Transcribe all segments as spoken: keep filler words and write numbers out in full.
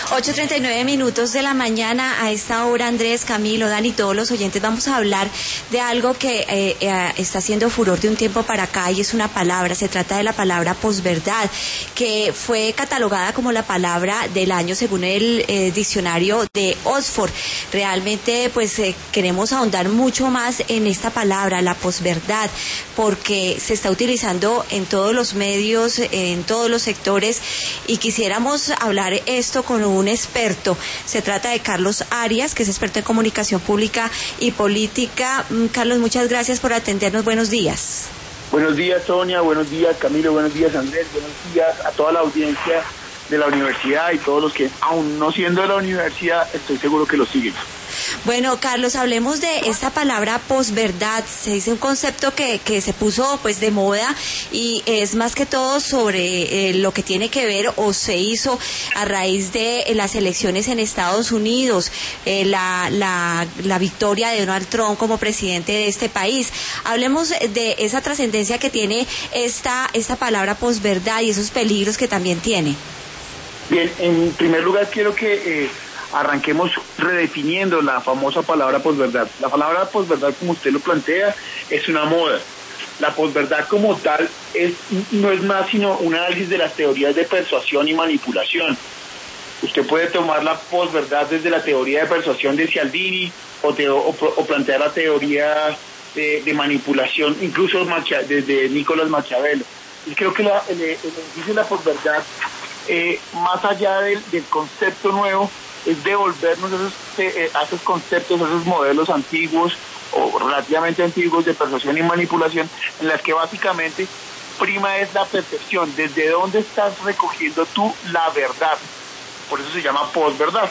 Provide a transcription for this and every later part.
ocho treinta y nueve minutos de la mañana. A esta hora, Andrés, Camilo, Dani, todos los oyentes, vamos a hablar de algo que eh, eh, está haciendo furor de un tiempo para acá, y es una palabra. Se trata de la palabra posverdad, que fue catalogada como la palabra del año según el eh, diccionario de Oxford. Realmente, pues eh, queremos ahondar mucho más en esta palabra, la posverdad, porque se está utilizando en todos los medios, en todos los sectores, y quisiéramos hablar esto con un experto. Se trata de Carlos Arias, que es experto en comunicación pública y política. Carlos, muchas gracias por atendernos. Buenos días. Buenos días, Sonia. Buenos días, Camilo. Buenos días, Andrés. Buenos días a toda la audiencia de la universidad y todos los que, aún no siendo de la universidad, estoy seguro que lo siguen. Bueno, Carlos, hablemos de esta palabra posverdad. Se dice un concepto que, que se puso pues de moda, y es más que todo sobre eh, lo que tiene que ver o se hizo a raíz de eh, las elecciones en Estados Unidos, eh, la, la, la victoria de Donald Trump como presidente de este país. Hablemos de esa trascendencia que tiene esta, esta palabra posverdad y esos peligros que también tiene. Bien, en primer lugar quiero que eh, arranquemos redefiniendo la famosa palabra posverdad. La palabra posverdad, como usted lo plantea, es una moda. La posverdad como tal es, no es más sino un análisis de las teorías de persuasión y manipulación. Usted puede tomar la posverdad desde la teoría de persuasión de Cialdini o, te, o, o plantear la teoría de, de manipulación, incluso Macha, desde Nicolás Maquiavelo. Y creo que la, el, el ejercicio de la posverdad, eh, más allá del, del concepto nuevo, es devolvernos esos, eh, a esos conceptos, a esos modelos antiguos o relativamente antiguos de persuasión y manipulación, en las que básicamente prima es la percepción, desde dónde estás recogiendo tú la verdad. Por eso se llama posverdad.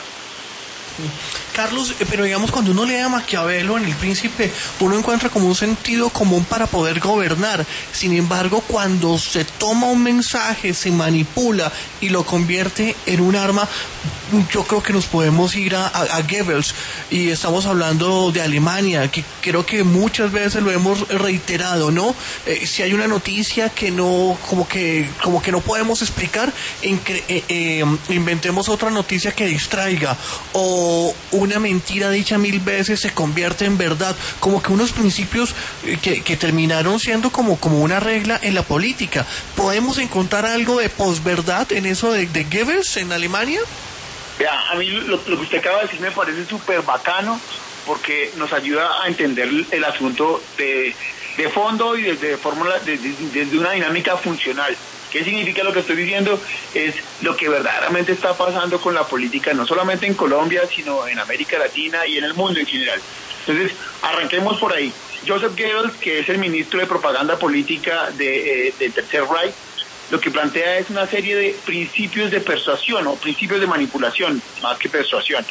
Carlos, pero digamos, cuando uno lee a Maquiavelo en El Príncipe, uno encuentra como un sentido común para poder gobernar. Sin embargo, cuando se toma un mensaje, se manipula y lo convierte en un arma, yo creo que nos podemos ir a, a, a Goebbels, y estamos hablando de Alemania, que creo que muchas veces lo hemos reiterado, ¿no? Eh, si hay una noticia que no, como que, como que no podemos explicar, en que, eh, eh, inventemos otra noticia que distraiga, o una mentira dicha mil veces se convierte en verdad, como que unos principios que, que terminaron siendo como, como una regla en la política. ¿Podemos encontrar algo de posverdad en eso de, de Goebbels en Alemania? Ya, a mí lo, lo que usted acaba de decir me parece súper bacano, porque nos ayuda a entender el asunto de, de fondo y desde, fórmula, desde, desde una dinámica funcional. ¿Qué significa lo que estoy diciendo? Es lo que verdaderamente está pasando con la política, no solamente en Colombia, sino en América Latina y en el mundo en general. Entonces, arranquemos por ahí. Joseph Goebbels, que es el ministro de propaganda política de, eh, del Tercer Reich, lo que plantea es una serie de principios de persuasión o principios de manipulación, más que persuasión.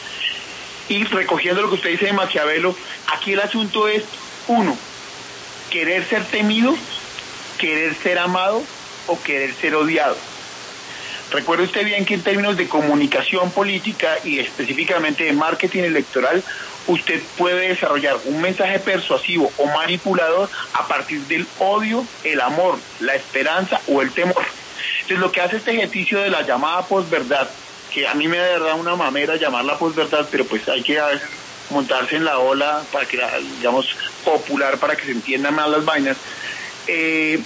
Y recogiendo lo que usted dice de Maquiavelo, aquí el asunto es, uno, querer ser temido, querer ser amado o querer ser odiado. Recuerde usted bien que en términos de comunicación política y específicamente de marketing electoral, usted puede desarrollar un mensaje persuasivo o manipulador a partir del odio, el amor, la esperanza o el temor. Entonces, lo que hace este ejercicio de la llamada posverdad, que a mí me da de verdad una mamera llamarla posverdad, pero pues hay que a veces montarse en la ola para que la, digamos, popular, para que se entiendan más las vainas. Eh,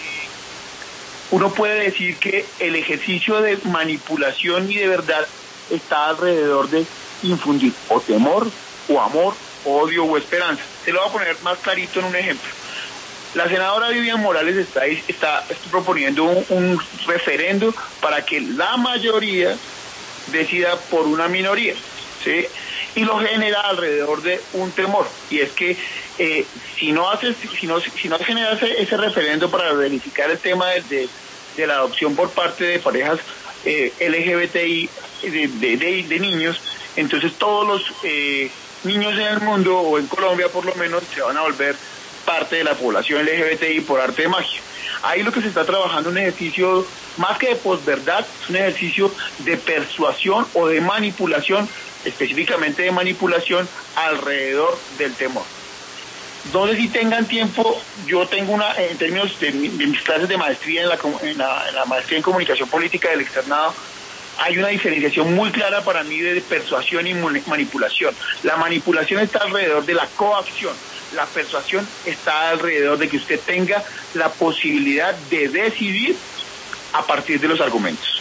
uno puede decir que el ejercicio de manipulación y de verdad está alrededor de infundir o temor, o amor, odio o esperanza. Se lo voy a poner más clarito en un ejemplo. La senadora Vivian Morales está, está, está proponiendo un, un referendo para que la mayoría decida por una minoría, ¿sí? Y lo genera alrededor de un temor, y es que eh, si no haces, si no, si no generas ese, ese referendo para verificar el tema de, de, de la adopción por parte de parejas eh, L G B T I de, de, de, de niños, entonces todos los eh, niños en el mundo, o en Colombia por lo menos, se van a volver parte de la población L G B T I por arte de magia. Ahí lo que se está trabajando es un ejercicio, más que de posverdad, es un ejercicio de persuasión o de manipulación, específicamente de manipulación alrededor del temor. Donde si tengan tiempo, yo tengo una, en términos de, de mis clases de maestría en la, en, la, en la maestría en comunicación política del externado, hay una diferenciación muy clara para mí de persuasión y manipulación. La manipulación está alrededor de la coacción. La persuasión está alrededor de que usted tenga la posibilidad de decidir a partir de los argumentos.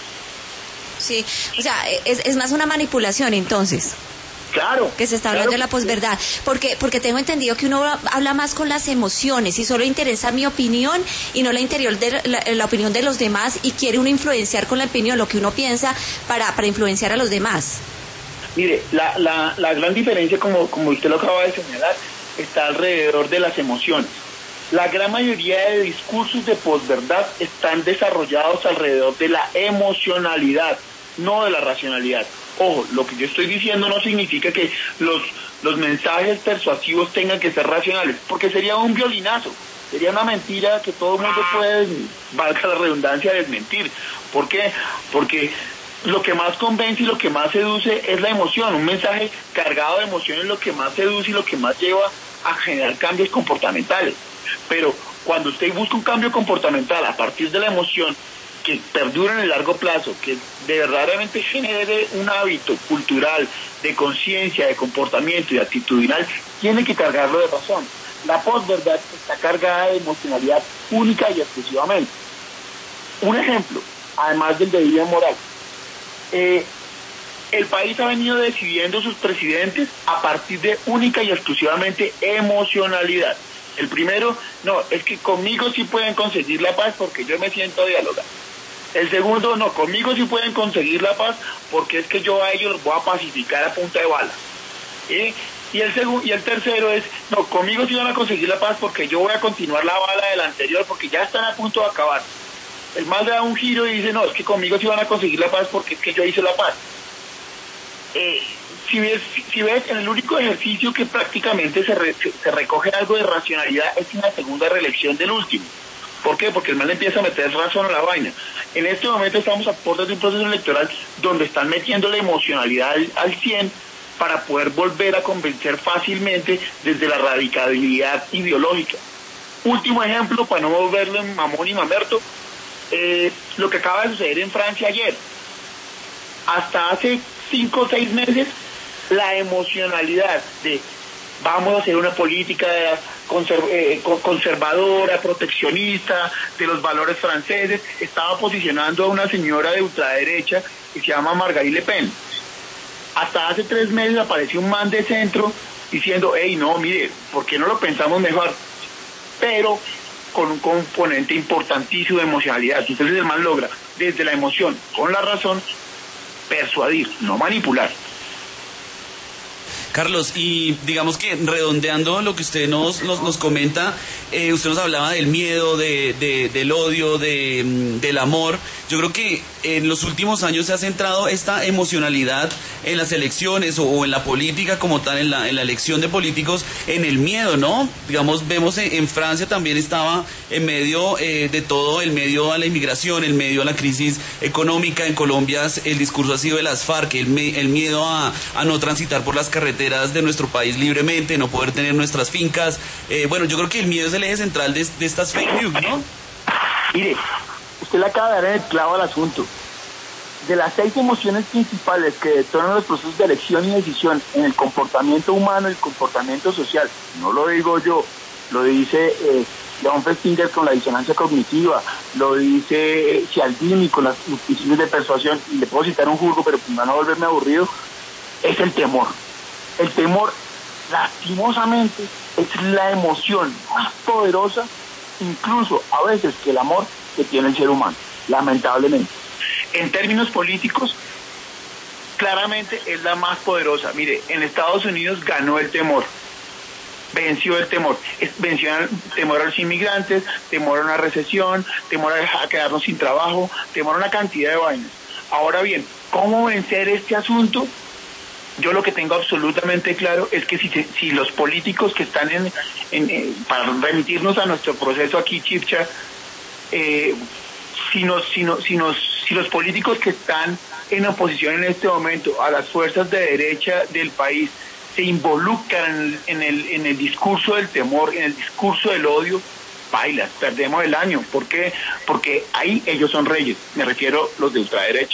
Sí, o sea, es, es más una manipulación entonces. Claro. Que se está hablando claro. de la posverdad. Porque, porque tengo entendido que uno habla más con las emociones y solo interesa mi opinión y no la interior de la, la opinión de los demás, y quiere uno influenciar con la opinión lo que uno piensa para, para influenciar a los demás. Mire, la, la, la gran diferencia, como, como usted lo acaba de señalar, está alrededor de las emociones. La gran mayoría de discursos de posverdad están desarrollados alrededor de la emocionalidad, no de la racionalidad. Ojo, lo que yo estoy diciendo no significa que los, los mensajes persuasivos tengan que ser racionales, porque sería un violinazo, sería una mentira que todo el mundo puede, valga la redundancia, desmentir. ¿Por qué? Porque lo que más convence y lo que más seduce es la emoción. Un mensaje cargado de emoción es lo que más seduce y lo que más lleva a generar cambios comportamentales. Pero cuando usted busca un cambio comportamental a partir de la emoción, que perdure en el largo plazo, que de verdaderamente genere un hábito cultural, de conciencia, de comportamiento y actitudinal, tiene que cargarlo de razón. La posverdad está cargada de emocionalidad única y exclusivamente. Un ejemplo, además del de vida moral. Eh, el país ha venido decidiendo sus presidentes a partir de única y exclusivamente emocionalidad. El primero, no, es que conmigo sí pueden conseguir la paz porque yo me siento a dialogar. El segundo, no, conmigo sí pueden conseguir la paz porque es que yo a ellos los voy a pacificar a punta de bala. ¿Sí? Y el segundo, y el tercero es, no, conmigo sí van a conseguir la paz porque yo voy a continuar la bala del anterior porque ya están a punto de acabar. El mal le da un giro y dice, no, es que conmigo sí van a conseguir la paz porque es que yo hice la paz. Eh, si ves, si ves, en el único ejercicio que prácticamente se, re, se, se recoge algo de racionalidad es en la segunda reelección del último. ¿Por qué? Porque el mal empieza a meter razón a la vaina. En este momento estamos a puertas de un proceso electoral donde están metiendo la emocionalidad al, al cien para poder volver a convencer fácilmente desde la radicalidad ideológica. Último ejemplo, para no volverlo en mamón y mamerto, eh, lo que acaba de suceder en Francia ayer. Hasta hace cinco o seis meses, la emocionalidad de vamos a hacer una política conserv- eh, conservadora, proteccionista, de los valores franceses, estaba posicionando a una señora de ultraderecha que se llama Margarine Le Pen. Hasta hace tres meses apareció un man de centro diciendo, hey, no, mire, ¿por qué no lo pensamos mejor? Pero con un componente importantísimo de emocionalidad. Entonces el man logra, desde la emoción, con la razón, persuadir, no manipular. Carlos, y digamos que redondeando lo que usted nos, nos, nos comenta, eh, usted nos hablaba del miedo, de, de, del odio, de, del amor. Yo creo que en los últimos años se ha centrado esta emocionalidad en las elecciones o, o en la política como tal, en la, en la elección de políticos, en el miedo, ¿no? Digamos, vemos en, en Francia también estaba en medio eh, de todo, el medio a la inmigración, el medio a la crisis económica. En Colombia el discurso ha sido de las FARC, el, me, el miedo a, a no transitar por las carreteras de nuestro país libremente, no poder tener nuestras fincas. Eh, bueno, yo creo que el miedo es el eje central de, de estas fake news, ¿no? Mire, usted le acaba de dar el clavo al asunto. De las seis emociones principales que detonan los procesos de elección y decisión en el comportamiento humano y el comportamiento social, no lo digo yo, lo dice eh, Leon Festinger con la disonancia cognitiva, lo dice eh, Cialdini con las principios de persuasión, y le puedo citar un jurgo, pero para no volverme aburrido, es el temor. El temor, lastimosamente, es la emoción más poderosa, incluso a veces, que el amor que tiene el ser humano, lamentablemente. En términos políticos, claramente es la más poderosa. Mire, en Estados Unidos ganó el temor, venció el temor, venció el temor a los inmigrantes, temor a una recesión, temor a quedarnos sin trabajo, temor a una cantidad de vainas. Ahora bien, ¿cómo vencer este asunto? Yo lo que tengo absolutamente claro es que si, si los políticos que están en, en, en para remitirnos a nuestro proceso aquí, Chipcha, eh, si, nos, si, nos, si, nos, si los políticos que están en oposición en este momento a las fuerzas de derecha del país se involucran en el, en el, en el discurso del temor, en el discurso del odio, bailas, perdemos el año. ¿Por qué? Porque ahí ellos son reyes, me refiero a los de ultraderecha.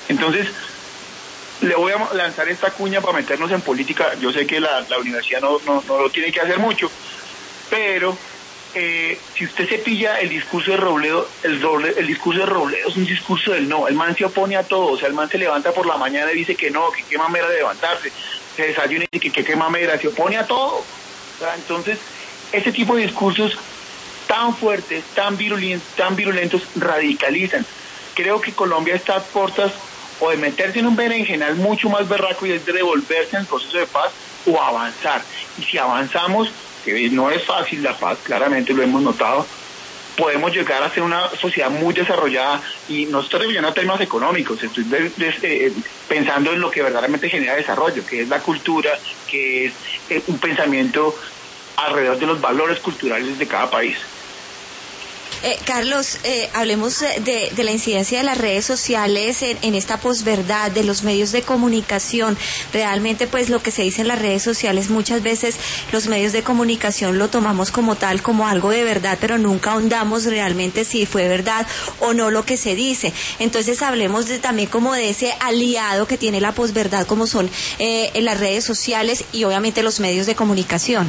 Entonces, le voy a lanzar esta cuña para meternos en política. Yo sé que la, la universidad no, no, no lo tiene que hacer mucho, pero eh, si usted se pilla el discurso de Robledo, el, doble, el discurso de Robledo es un discurso del no. El man se opone a todo. O sea, el man se levanta por la mañana y dice que no, que qué mamera de levantarse. Se desayuna y dice que qué mamera, se opone a todo. O sea, entonces, ese tipo de discursos tan fuertes, tan virulentos, tan virulentos, radicalizan. Creo que Colombia está a puertas o de meterse en un berenjenal mucho más berraco y es de devolverse en el proceso de paz o avanzar. Y si avanzamos, que no es fácil la paz, claramente lo hemos notado, podemos llegar a ser una sociedad muy desarrollada, y no estoy refiriendo a términos económicos, estoy de, de, de, pensando en lo que verdaderamente genera desarrollo, que es la cultura, que es eh, un pensamiento alrededor de los valores culturales de cada país. Eh, Carlos, eh, hablemos de, de la incidencia de las redes sociales en, en esta posverdad, de los medios de comunicación. Realmente, pues, lo que se dice en las redes sociales, muchas veces los medios de comunicación lo tomamos como tal, como algo de verdad, pero nunca ahondamos realmente si fue verdad o no lo que se dice. Entonces, hablemos de, también como de ese aliado que tiene la posverdad, como son eh, en las redes sociales y obviamente los medios de comunicación.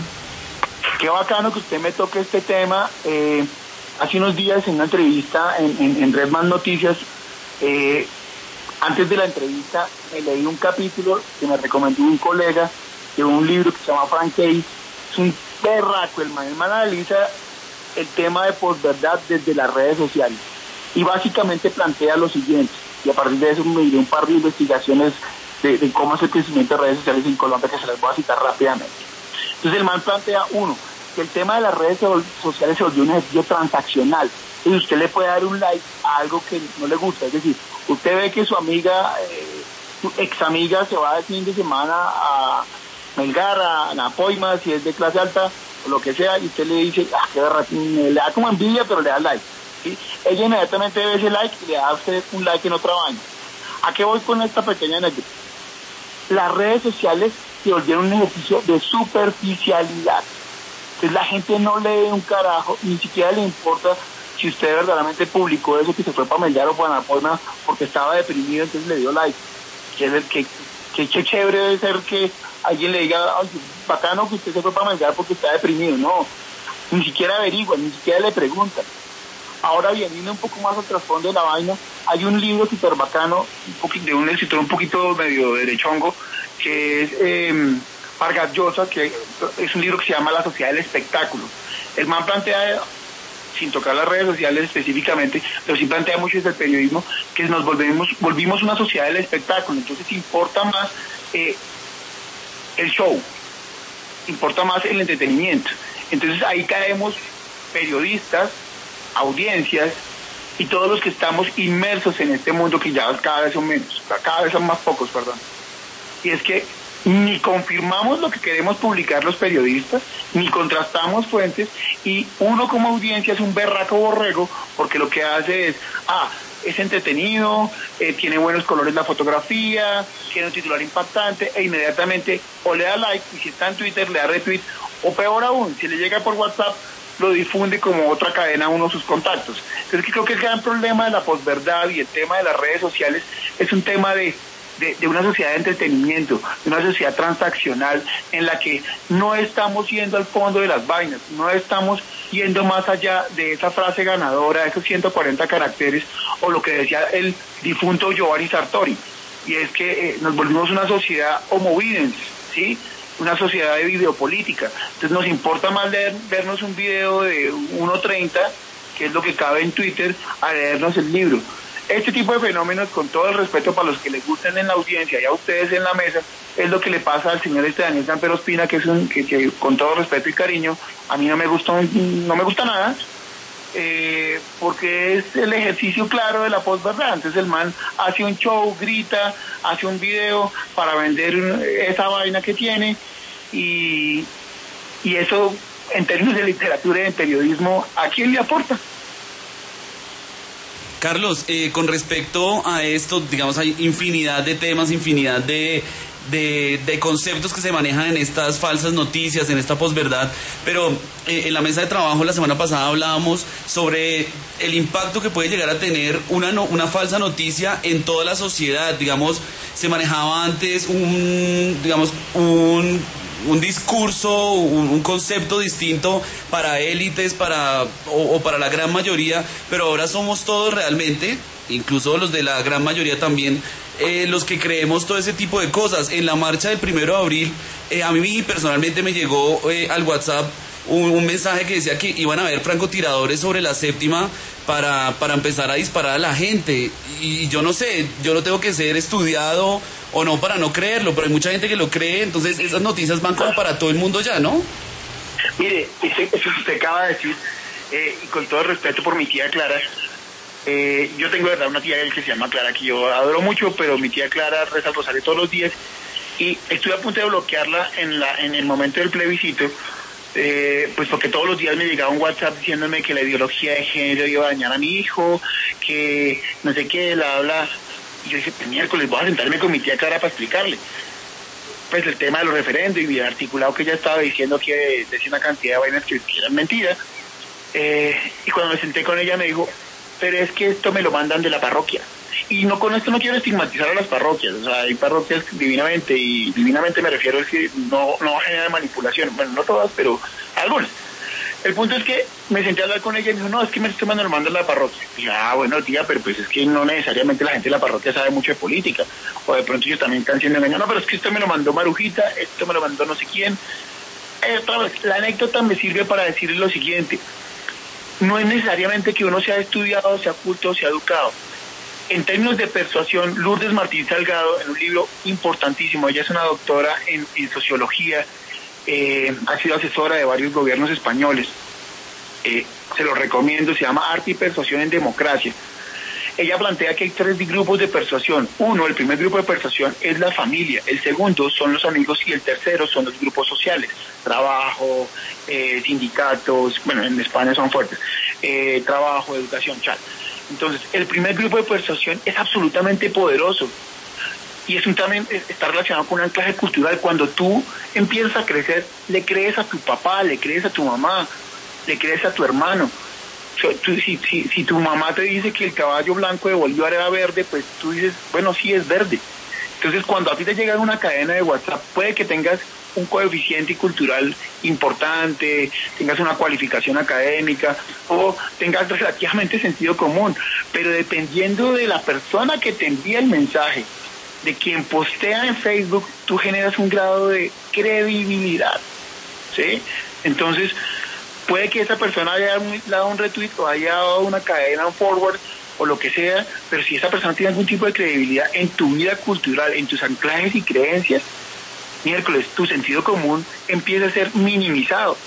Qué bacano que usted me toque este tema. Eh... Hace unos días en una entrevista en, en, en Redman Noticias, eh, antes de la entrevista me leí un capítulo que me recomendó un colega de un libro que se llama Frank Case. Es un berraco, el man, el man analiza el tema de posverdad desde las redes sociales y básicamente plantea lo siguiente, y a partir de eso me diré un par de investigaciones de, de cómo es el crecimiento de redes sociales en Colombia, que se las voy a citar rápidamente. Entonces el man plantea, uno, que el tema de las redes sociales se volvió un ejercicio transaccional. Y usted le puede dar un like a algo que no le gusta. Es decir, usted ve que su amiga, eh, su ex amiga se va el fin de semana a Melgar, a Napoima, si es de clase alta, o lo que sea, y usted le dice, ah, qué barra, le da como envidia, pero le da like. ¿Sí? Ella inmediatamente ve ese like y le da a usted un like en otra vaina. ¿A qué voy con esta pequeña anécdota? Las redes sociales se volvieron un ejercicio de superficialidad. Entonces la gente no lee un carajo, ni siquiera le importa si usted verdaderamente publicó eso, que se fue para Melgar o para Napoima porque estaba deprimido, entonces le dio like. Que, que, que, que chévere debe ser que alguien le diga, ay, bacano que usted se fue para Melgar porque está deprimido. No, ni siquiera averigua, ni siquiera le pregunta. Ahora bien, yendo un poco más al trasfondo de la vaina, hay un libro súper bacano, un poquito, de un escritor un poquito medio derechongo, que es... Eh, Vargas Llosa, que es un libro que se llama La Sociedad del Espectáculo. El man plantea, sin tocar las redes sociales específicamente, pero sí plantea mucho desde el periodismo, que nos volvemos, volvimos una sociedad del espectáculo. Entonces importa más eh, el show, importa más el entretenimiento. Entonces ahí caemos periodistas, audiencias y todos los que estamos inmersos en este mundo, que ya cada vez son menos, cada vez son más pocos, perdón. Y es que ni confirmamos lo que queremos publicar los periodistas, ni contrastamos fuentes, y uno como audiencia es un berraco borrego, porque lo que hace es, ah, es entretenido, eh, tiene buenos colores la fotografía, tiene un titular impactante, e inmediatamente o le da like, y si está en Twitter le da retweet, o peor aún, si le llega por WhatsApp, lo difunde como otra cadena a uno de sus contactos. Entonces creo que el gran problema de la posverdad y el tema de las redes sociales es un tema de De, de una sociedad de entretenimiento, de una sociedad transaccional en la que no estamos yendo al fondo de las vainas, no estamos yendo más allá de esa frase ganadora, de esos ciento cuarenta caracteres, o lo que decía el difunto Giovanni Sartori, y es que eh, nos volvimos una sociedad homo videns, ¿sí? Una sociedad de videopolítica. Entonces nos importa más leer, vernos un video de uno treinta, que es lo que cabe en Twitter, a leernos el libro. Este tipo de fenómenos, con todo el respeto para los que les gustan en la audiencia y a ustedes en la mesa, es lo que le pasa al señor este Daniel Samper Ospina, que es un que, que con todo respeto y cariño, a mí no me gusta, no me gusta nada, eh, porque es el ejercicio claro de la posverdad. Entonces el man hace un show, grita, hace un video para vender esa vaina que tiene, y, y eso, en términos de literatura y de periodismo, ¿a quién le aporta? Carlos, eh, con respecto a esto, digamos, hay infinidad de temas, infinidad de, de, de conceptos que se manejan en estas falsas noticias, en esta posverdad, pero eh, en la mesa de trabajo la semana pasada hablábamos sobre el impacto que puede llegar a tener una, no, una falsa noticia en toda la sociedad. Digamos, se manejaba antes un, digamos, un... un discurso, un, un concepto distinto para élites, para o, o para la gran mayoría, pero ahora somos todos realmente, incluso los de la gran mayoría también, eh, los que creemos todo ese tipo de cosas. En la marcha del primero de abril, eh, a mí personalmente me llegó eh, al WhatsApp un, un mensaje que decía que iban a haber francotiradores sobre la séptima para, para empezar a disparar a la gente, y yo no sé, yo no tengo que ser estudiado o no para no creerlo, pero hay mucha gente que lo cree, entonces esas noticias van como para todo el mundo ya, ¿no? Mire, eso que usted acaba de decir, eh, y con todo el respeto por mi tía Clara, eh, yo tengo de verdad una tía que se llama Clara, que yo adoro mucho, pero mi tía Clara reza el rosario todos los días, y estuve a punto de bloquearla en, la, en el momento del plebiscito, eh, pues porque todos los días me llegaba un WhatsApp diciéndome que la ideología de género iba a dañar a mi hijo, que no sé qué, la habla. Y yo dije, pues miércoles voy a sentarme con mi tía Clara para explicarle pues el tema de los referendos y el articulado que ella estaba diciendo que decía una cantidad de vainas que, que eran mentiras. Eh, y cuando me senté con ella me dijo, pero es que esto me lo mandan de la parroquia. Y no, con esto no quiero estigmatizar a las parroquias, o sea, hay parroquias divinamente, y divinamente me refiero a que no, no genera manipulación, bueno, no todas, pero algunas. El punto es que me senté a hablar con ella y me dijo, no, es que me estoy mandando, lo manda la parroquia. Y yo, ah, bueno, tía, pero pues es que no necesariamente la gente de la parroquia sabe mucho de política, o de pronto ellos también están siendo engañados, no, pero es que esto me lo mandó Marujita, esto me lo mandó no sé quién. Eh, otra vez, la anécdota me sirve para decirles lo siguiente, no es necesariamente que uno sea estudiado, sea culto, sea educado. En términos de persuasión, Lourdes Martín Salgado, en un libro importantísimo, ella es una doctora en, en sociología, eh, ha sido asesora de varios gobiernos españoles, eh, se lo recomiendo, se llama Arte y Persuasión en Democracia. Ella plantea que hay tres grupos de persuasión. Uno, el primer grupo de persuasión es la familia, el segundo son los amigos y el tercero son los grupos sociales, trabajo, eh, sindicatos, bueno, en España son fuertes, eh, trabajo, educación, chat. Entonces, el primer grupo de persuasión es absolutamente poderoso y es un, también está relacionado con un anclaje cultural. Cuando tú empiezas a crecer, le crees a tu papá, le crees a tu mamá, le crees a tu hermano. O sea, tú, si, si, si tu mamá te dice que el caballo blanco de Bolívar era verde, pues tú dices, bueno, sí es verde. Entonces, cuando a ti te llega una cadena de WhatsApp, puede que tengas un coeficiente cultural importante, tengas una cualificación académica o tengas relativamente sentido común, pero dependiendo de la persona que te envía el mensaje, de quien postea en Facebook, tú generas un grado de credibilidad, ¿sí? Entonces, puede que esa persona haya dado un retweet o haya dado una cadena, un forward o lo que sea, pero si esa persona tiene algún tipo de credibilidad en tu vida cultural, en tus anclajes y creencias, miércoles, tu sentido común empieza a ser minimizado.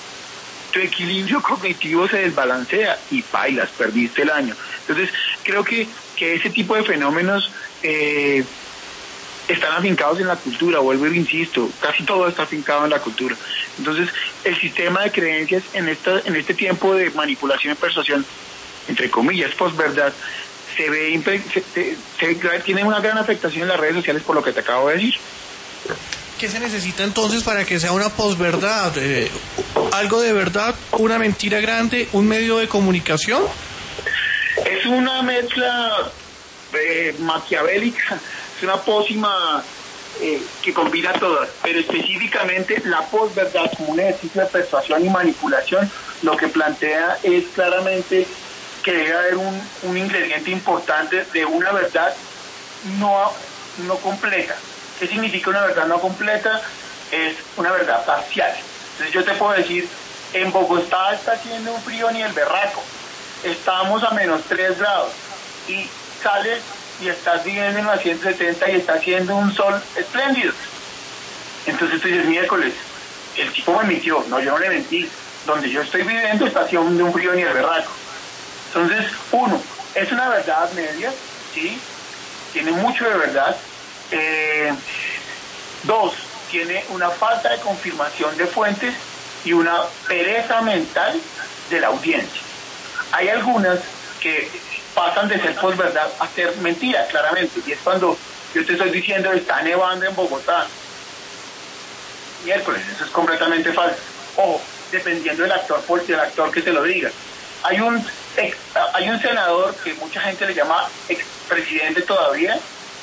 Tu equilibrio cognitivo se desbalancea y bailas, perdiste el año. Entonces, creo que, que ese tipo de fenómenos eh, están afincados en la cultura, vuelvo e insisto, casi todo está afincado en la cultura. Entonces, el sistema de creencias en, esta, en este tiempo de manipulación y persuasión, entre comillas, posverdad, se ve, se, se, se, tiene una gran afectación en las redes sociales por lo que te acabo de decir. ¿Qué se necesita entonces para que sea una posverdad? Eh, ¿Algo de verdad, una mentira grande, un medio de comunicación? Es una mezcla eh, maquiavélica, es una pócima eh, que combina todas, pero específicamente la posverdad como un ejercicio de persuasión y manipulación, lo que plantea es claramente que debe haber un, un ingrediente importante de una verdad no, no completa. ¿Qué significa una verdad no completa? Es una verdad parcial. Entonces yo te puedo decir, en Bogotá está haciendo un frío ni el berraco, estamos a menos tres grados, y sales y estás viviendo en los ciento setenta y está haciendo un sol espléndido. Entonces tú dices, miércoles, el tipo me mintió. No, yo no le mentí. Donde yo estoy viviendo está haciendo un frío ni el berraco. Entonces, uno, es una verdad media, ¿sí? Tiene mucho de verdad. Eh, dos, tiene una falta de confirmación de fuentes y una pereza mental de la audiencia. Hay algunas que pasan de ser posverdad a ser mentira, claramente, y es cuando yo te estoy diciendo está nevando en Bogotá. Miércoles, eso es completamente falso. Ojo, dependiendo del actor, del actor que te lo diga. Hay un ex, hay un senador que mucha gente le llama expresidente todavía,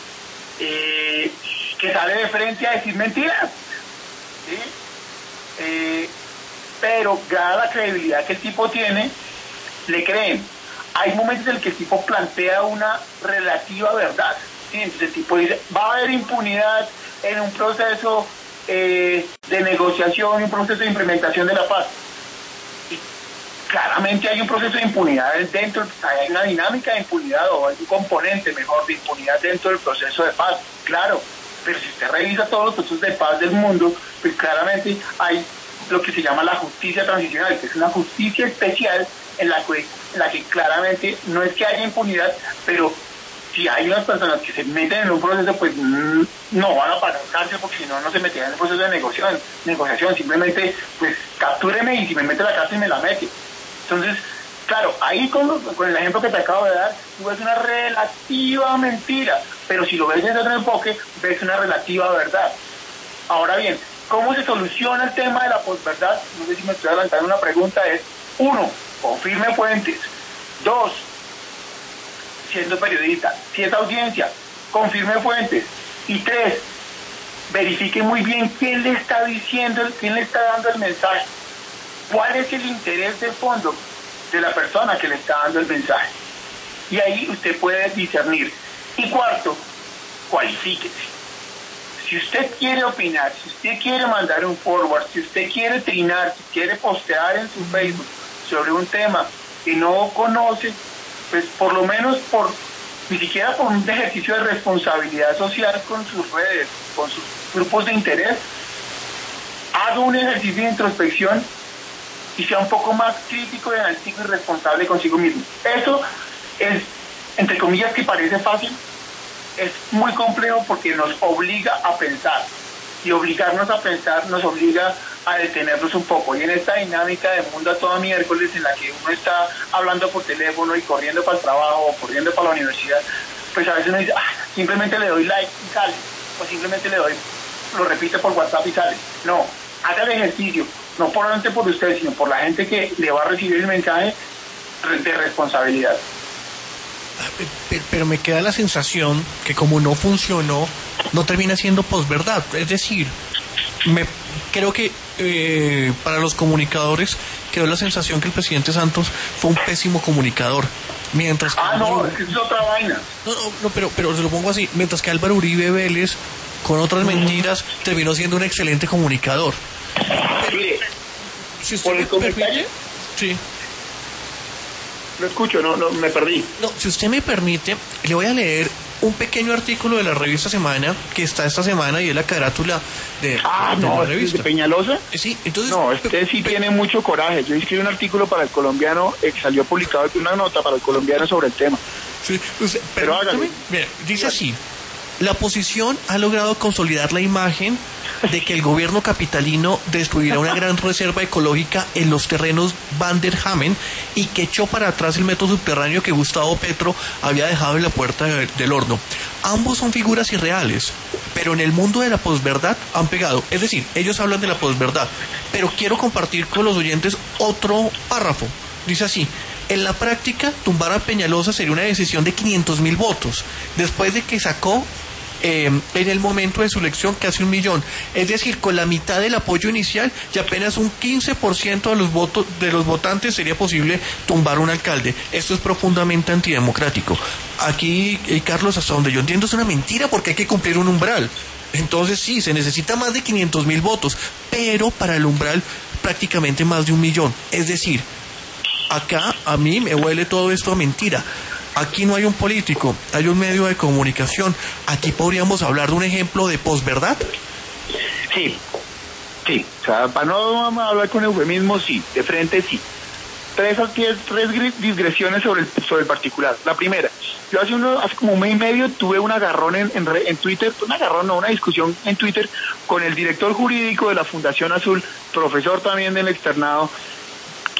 eh, que sale de frente a decir mentiras, ¿sí? Eh, pero dada la credibilidad que el tipo tiene, le creen. Hay momentos en el que el tipo plantea una relativa verdad, ¿sí? Entonces el tipo dice, va a haber impunidad en un proceso eh, de negociación, un proceso de implementación de la paz. Y claramente hay un proceso de impunidad dentro, hay una dinámica de impunidad, o hay un componente mejor de impunidad dentro del proceso de paz, claro. Pero si usted revisa todos los procesos de paz del mundo, pues claramente hay lo que se llama la justicia transicional, que es una justicia especial en la que, en la que claramente no es que haya impunidad, pero si hay unas personas que se meten en un proceso, pues no van a pagar cárcel, porque si no, no se metían en el proceso de negociación, negociación simplemente, pues captúreme y si me mete a la cárcel me la mete. Entonces, claro, ahí con, con el ejemplo que te acabo de dar, tú ves una relativa mentira, pero si lo ves desde otro enfoque, ves una relativa verdad. Ahora bien, ¿cómo se soluciona el tema de la posverdad? No sé si me estoy adelantando una pregunta, es, uno, confirme fuentes. Dos, siendo periodista, si es audiencia, confirme fuentes. Y tres, verifique muy bien quién le está diciendo, quién le está dando el mensaje. ¿Cuál es el interés de fondo de la persona que le está dando el mensaje? Y ahí usted puede discernir. Y cuarto, cualifíquese. Si usted quiere opinar, si usted quiere mandar un forward, si usted quiere trinar, si quiere postear en su Facebook sobre un tema que no conoce, pues por lo menos por, ni siquiera por un ejercicio de responsabilidad social con sus redes, con sus grupos de interés, haga un ejercicio de introspección y sea un poco más crítico, analítico y responsable consigo mismo. Eso es, entre comillas, que parece fácil, es muy complejo porque nos obliga a pensar, y obligarnos a pensar nos obliga a detenernos un poco. Y en esta dinámica de mundo a todo miércoles, en la que uno está hablando por teléfono y corriendo para el trabajo o corriendo para la universidad, pues a veces uno dice, ah, simplemente le doy like y sale, o simplemente le doy, lo repite por WhatsApp y sale. No, haga el ejercicio, no solamente por usted, sino por la gente que le va a recibir el mensaje de responsabilidad. Pero me queda la sensación que como no funcionó, no termina siendo posverdad. Es decir, me creo que eh, para los comunicadores quedó la sensación que el presidente Santos fue un pésimo comunicador. Mientras que ah, no, Álvaro, es que es otra vaina. No, no, no pero, pero se lo pongo así. Mientras que Álvaro Uribe Vélez, con otras mentiras, mm. terminó siendo un excelente comunicador. Pero, Mire, si usted por el me comentario... permite, sí. Lo escucho, no, no, me perdí. No, si usted me permite, le voy a leer un pequeño artículo de la revista Semana que está esta semana y es la carátula de, ah, de no, la revista. ¿de Peñalosa? Sí, entonces... No, este sí tiene mucho coraje. Yo escribí un artículo para El Colombiano, eh, que salió publicado una nota para El Colombiano sobre el tema. Sí, usted, pero hágale. Mira, dice así: la oposición ha logrado consolidar la imagen de que el gobierno capitalino destruirá una gran reserva ecológica en los terrenos Van der Hamen y que echó para atrás el metro subterráneo que Gustavo Petro había dejado en la puerta de, del horno. Ambos son figuras irreales, pero en el mundo de la posverdad han pegado. Es decir, ellos hablan de la posverdad, pero quiero compartir con los oyentes otro párrafo. Dice así: en la práctica, tumbar a Peñalosa sería una decisión de quinientos mil votos, después de que sacó Eh, en el momento de su elección casi un millón, es decir, con la mitad del apoyo inicial y apenas un quince por ciento de los votos de los votantes sería posible tumbar un alcalde. Esto es profundamente antidemocrático. Aquí, eh, Carlos, hasta donde yo entiendo es una mentira, porque hay que cumplir un umbral. Entonces sí, se necesita más de quinientos mil votos, pero para el umbral prácticamente más de un millón. Es decir, acá a mí me huele todo esto a mentira. Aquí no hay un político, hay un medio de comunicación. Aquí podríamos hablar de un ejemplo de posverdad. Sí, sí. O sea, para no hablar con eufemismo, sí. De frente, sí. Tres, tres digresiones sobre el, sobre el particular. La primera, yo hace, uno, hace como un mes y medio tuve un agarrón en, en, en Twitter, un agarrón, no, una discusión en Twitter con el director jurídico de la Fundación Azul, profesor también del externado,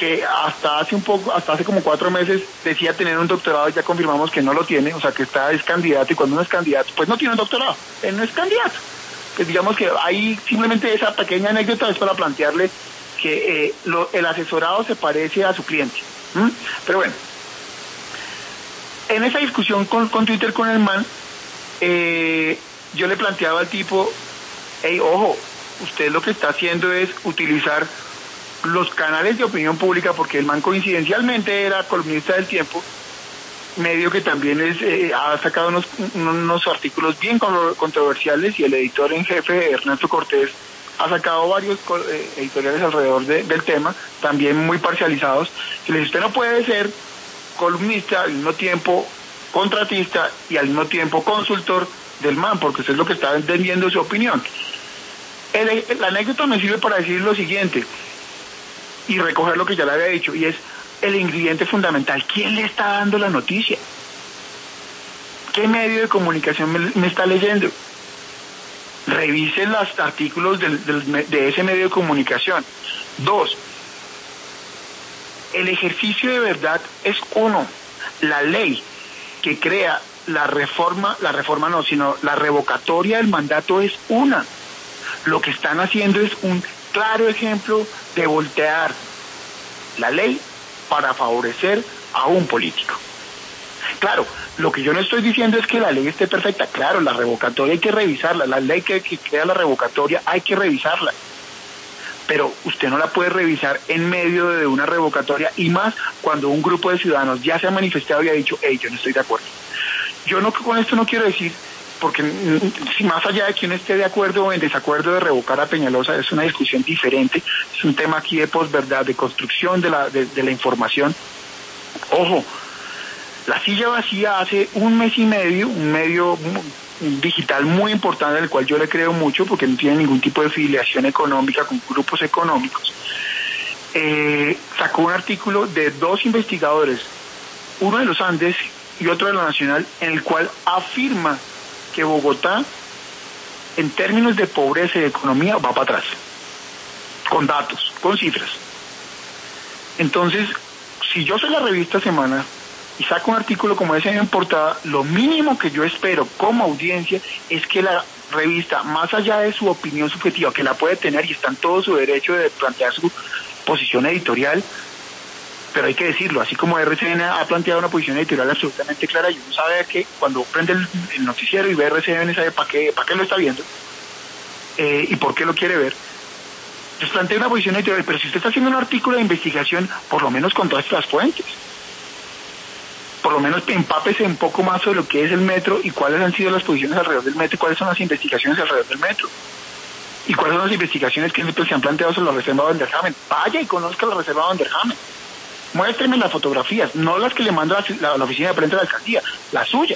que hasta hace un poco, hasta hace como cuatro meses decía tener un doctorado, y ya confirmamos que no lo tiene, o sea que está es candidato, y cuando uno es candidato, pues no tiene un doctorado, él no es candidato. Pues digamos que ahí simplemente esa pequeña anécdota es para plantearle que eh, lo, el asesorado se parece a su cliente. ¿Mm? Pero bueno, en esa discusión con, con Twitter con el man, eh, yo le planteaba al tipo, hey, ojo, usted lo que está haciendo es utilizar los canales de opinión pública, porque el man coincidencialmente era columnista del Tiempo, medio que también es eh, ha sacado unos, unos artículos bien controversiales, y el editor en jefe, Ernesto Cortés, ha sacado varios eh, editoriales alrededor de, del tema, también muy parcializados. Si le dice, usted no puede ser columnista, al mismo tiempo contratista y al mismo tiempo consultor del man, porque usted es lo que está vendiendo su opinión. El, la anécdota me sirve para decir lo siguiente y recoger lo que ya le había dicho, y es el ingrediente fundamental. ¿Quién le está dando la noticia? ¿Qué medio de comunicación me, me está leyendo? Revisen los artículos del, del, de ese medio de comunicación. Dos, el ejercicio de verdad es uno. La ley que crea la reforma, la reforma no, sino la revocatoria del mandato es una. Lo que están haciendo es un claro ejemplo de voltear la ley para favorecer a un político. Claro, lo que yo no estoy diciendo es que la ley esté perfecta. Claro, la revocatoria hay que revisarla, la ley que, que crea la revocatoria hay que revisarla, pero usted no la puede revisar en medio de una revocatoria, y más cuando un grupo de ciudadanos ya se ha manifestado y ha dicho, hey, yo no estoy de acuerdo. Yo no, con esto no quiero decir, porque si más allá de que uno esté de acuerdo o en desacuerdo de revocar a Peñalosa, es una discusión diferente, es un tema aquí de posverdad, de construcción de la, de, de la información. Ojo, la silla vacía hace un mes y medio, un medio digital muy importante, al cual yo le creo mucho porque no tiene ningún tipo de filiación económica con grupos económicos, eh, sacó un artículo de dos investigadores, uno de los Andes y otro de la Nacional, en el cual afirma que Bogotá, en términos de pobreza y de economía, va para atrás, con datos, con cifras. Entonces, si yo soy la revista Semana y saco un artículo como ese en portada, lo mínimo que yo espero como audiencia es que la revista, más allá de su opinión subjetiva, que la puede tener y está en todo su derecho de plantear su posición editorial, pero hay que decirlo, así como R C N ha planteado una posición editorial absolutamente clara, y uno sabe que cuando prende el, el noticiero y ve R C N sabe para qué, para qué lo está viendo eh, y por qué lo quiere ver. Entonces plantea una posición editorial, pero si usted está haciendo un artículo de investigación, por lo menos contraste las fuentes. Por lo menos empápese un poco más sobre lo que es el metro y cuáles han sido las posiciones alrededor del metro y cuáles son las investigaciones alrededor del metro. Y cuáles son las investigaciones que se han planteado sobre la reserva de Vanderhamen. Vaya y conozca la reserva de Vanderhamen. Muéstreme las fotografías, no las que le manda la, la, la oficina de prensa de la alcaldía, las suyas.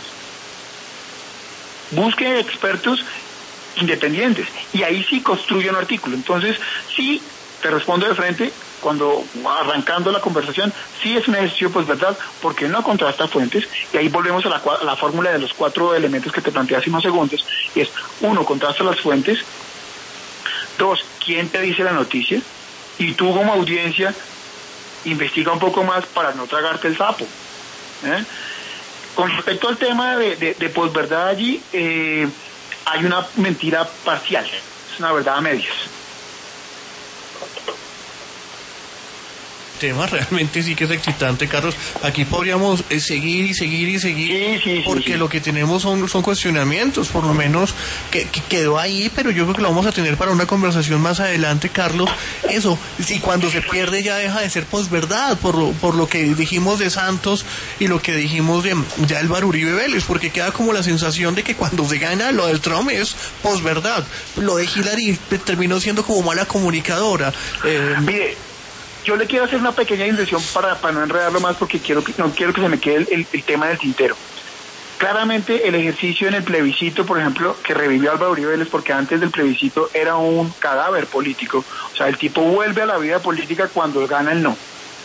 Busque expertos independientes y ahí sí construye un artículo. Entonces, sí, te respondo de frente, cuando arrancando la conversación, sí es un ejercicio, pues verdad, porque no contrasta fuentes, y ahí volvemos a la, a la fórmula de los cuatro elementos que te planteé hace unos segundos, y es, uno, contrasta las fuentes, dos, quién te dice la noticia, y tú como audiencia, investiga un poco más para no tragarte el sapo. ¿eh? Con respecto al tema de, de, de posverdad allí, eh, hay una mentira parcial, es una verdad a medias. Tema realmente sí que es excitante, Carlos. Aquí podríamos eh, seguir y seguir y seguir, sí, sí, porque sí, sí. lo que tenemos son, son cuestionamientos, por lo menos que, que quedó ahí, pero yo creo que lo vamos a tener para una conversación más adelante, Carlos. Eso, si cuando se pierde ya deja de ser posverdad, por lo, por lo que dijimos de Santos y lo que dijimos de, de Álvaro Uribe Vélez, porque queda como la sensación de que cuando se gana lo del Trump es posverdad. Lo de Hillary terminó siendo como mala comunicadora. Eh, Mire, yo le quiero hacer una pequeña inversión para, para no enredarlo más, porque quiero que, no quiero que se me quede el, el, el tema del tintero. Claramente el ejercicio en el plebiscito, por ejemplo, que revivió Álvaro Uribe Vélez, porque antes del plebiscito era un cadáver político, o sea, el tipo vuelve a la vida política cuando gana el no.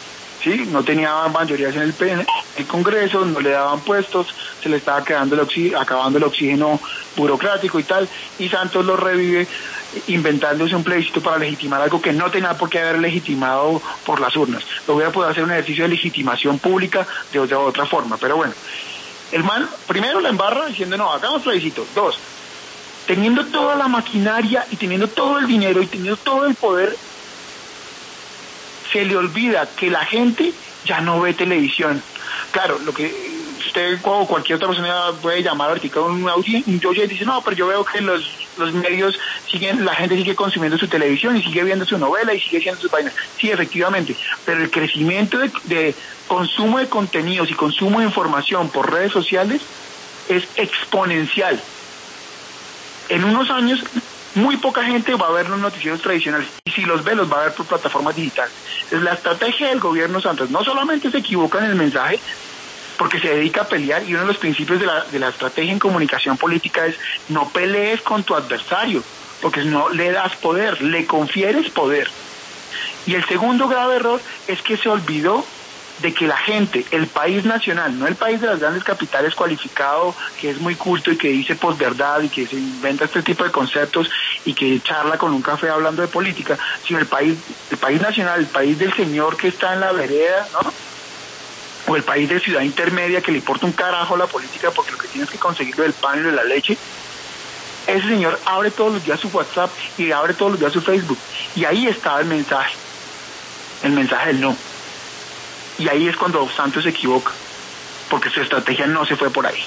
¿sí? No tenía mayorías en el, en el Congreso, no le daban puestos, se le estaba quedando el oxi- acabando el oxígeno burocrático y tal, y Santos lo revive inventándose un plebiscito para legitimar algo que no tenía por qué haber legitimado por las urnas. Lo voy a poder hacer un ejercicio de legitimación pública de otra, de otra forma, pero bueno. El man, primero la embarra diciendo, no, hagamos plebiscito. Dos, teniendo toda la maquinaria y teniendo todo el dinero y teniendo todo el poder, se le olvida que la gente ya no ve televisión. Claro, lo que usted o cualquier otra persona puede llamar ahorita un audio y dice, no, pero yo veo que los, los medios siguen, la gente sigue consumiendo su televisión y sigue viendo su novela y sigue haciendo sus vainas. Sí, efectivamente, pero el crecimiento de, de consumo de contenidos y consumo de información por redes sociales es exponencial. En unos años muy poca gente va a ver los noticieros tradicionales, y si los ve, los va a ver por plataformas digitales. Entonces, la estrategia del gobierno Santos no solamente se equivoca en el mensaje, porque se dedica a pelear, y uno de los principios de la, de la estrategia en comunicación política es no pelees con tu adversario, porque no le das poder, le confieres poder. Y el segundo grave error es que se olvidó de que la gente, el país nacional, no el país de las grandes capitales cualificado, que es muy culto y que dice posverdad y que se inventa este tipo de conceptos y que charla con un café hablando de política, sino el país, el país nacional, el país del señor que está en la vereda, ¿no? O el país de ciudad intermedia que le importa un carajo la política porque lo que tiene es que conseguirlo del pan y de la leche. Ese señor abre todos los días su WhatsApp y abre todos los días su Facebook, y ahí estaba el mensaje, el mensaje del no. Y ahí es cuando Santos se equivoca, porque su estrategia no se fue por ahí.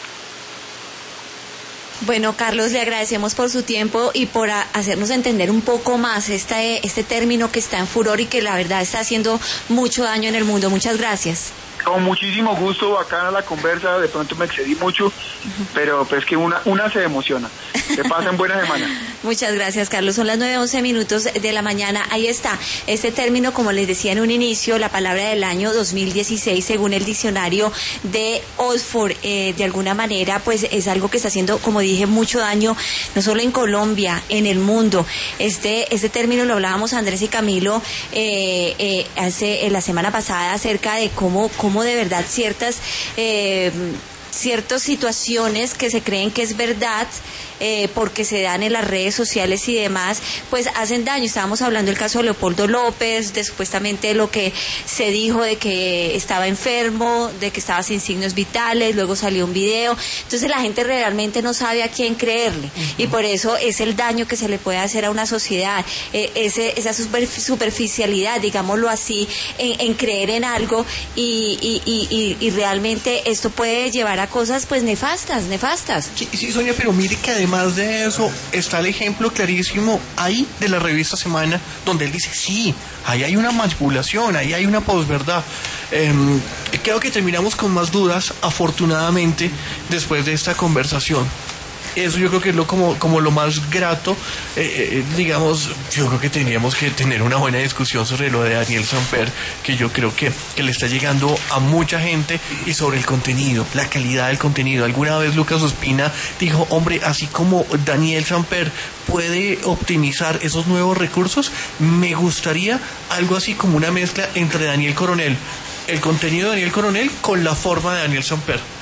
Bueno, Carlos, le agradecemos por su tiempo y por a, hacernos entender un poco más este, este término que está en furor y que la verdad está haciendo mucho daño en el mundo. Muchas gracias. Con muchísimo gusto, bacana la conversa, de pronto me excedí mucho, pero pues que una, una se emociona. Que pasen buena semana. Muchas gracias, Carlos. Son las nueve once minutos de la mañana. Ahí está, este término, como les decía en un inicio, la palabra del año dos mil dieciséis, según el diccionario de Oxford, eh, de alguna manera, pues es algo que está haciendo, como dije, mucho daño, no solo en Colombia, en el mundo. Este, este término lo hablábamos Andrés y Camilo eh, eh, hace eh, la semana pasada acerca de cómo, cómo de verdad ciertas eh, ciertas situaciones que se creen que es verdad eh, porque se dan en las redes sociales y demás, pues hacen daño. Estábamos hablando del caso de Leopoldo López, de supuestamente lo que se dijo de que estaba enfermo, de que estaba sin signos vitales, luego salió un video. Entonces la gente realmente no sabe a quién creerle, uh-huh. Y por eso es el daño que se le puede hacer a una sociedad, eh, ese, esa super, superficialidad, digámoslo así, en, en creer en algo y, y, y, y, y realmente esto puede llevar a cosas pues nefastas, nefastas. Sí, sí, Sonia, pero mire que además de eso está el ejemplo clarísimo ahí de la revista Semana, donde él dice, sí, ahí hay una manipulación, ahí hay una posverdad. Eh, creo que terminamos con más dudas, afortunadamente, después de esta conversación. Eso yo creo que es lo como, como lo más grato, eh, eh, digamos, yo creo que tendríamos que tener una buena discusión sobre lo de Daniel Samper, que yo creo que, que le está llegando a mucha gente, y sobre el contenido, la calidad del contenido. Alguna vez Lucas Ospina dijo, hombre, así como Daniel Samper puede optimizar esos nuevos recursos, me gustaría algo así como una mezcla entre Daniel Coronel, el contenido de Daniel Coronel con la forma de Daniel Samper.